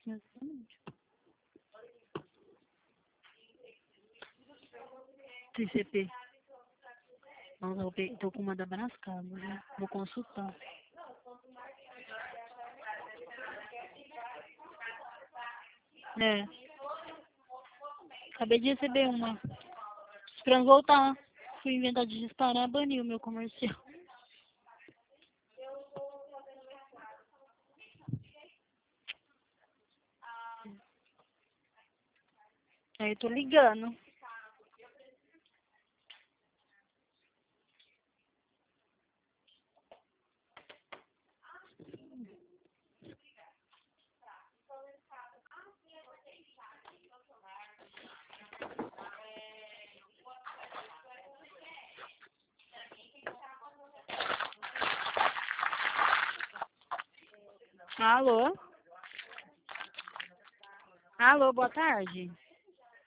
Exatamente. TCP. Nossa, tô com uma da Brascaba, né? Vou consultar. É. Acabei de receber uma. Esperando voltar. Fui inventar de disparar, baniu o meu comercial. Aí eu tô ligando. Alô? Alô, boa tarde.